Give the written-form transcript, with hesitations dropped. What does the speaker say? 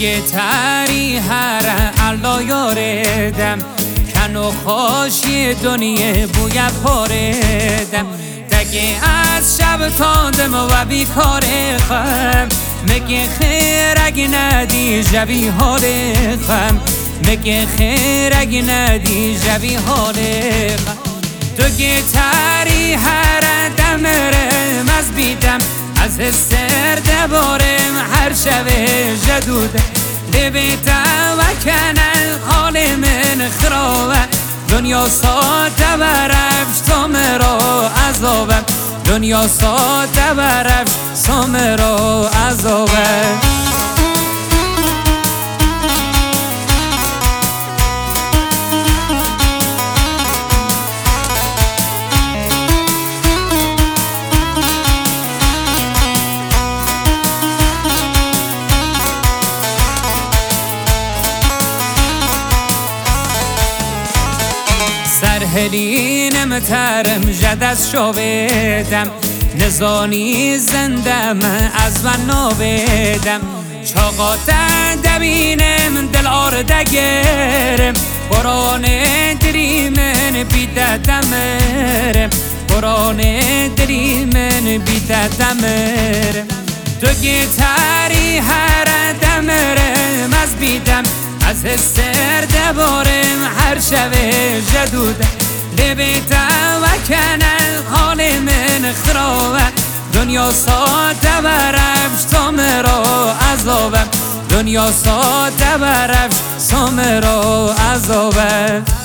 گتری هر الله یاردم کنو خوشی دنیا بویا پاردم تگه از شب تاندم و بیکاره خم مگه خیر اگه ندی جوی حاله خم مگه خیر اگه ندی جوی حاله خم تو گتری هر دمرم از بیدم از سر دبارم هر شب جدودم لبیتم و کنن حال من خرابه دنیا ساده برفش تو مرا عذابم دنیا ساده برفش تو مرا عذابم سرهلینم ترم جدس شویدم نزانی زندم از من نویدم چاقات دبینم دل آرده گرم قرآن دریمن بیده دمرم قرآن دریمن بیده دمرم تو گتری هر دمرم از بیدم از سر دبارم هر شب جدودم لبیتم و کنن حال من خرابه دنیا ساده برفش تو مرا عذابم دنیا ساده برفش تو مرا عذابم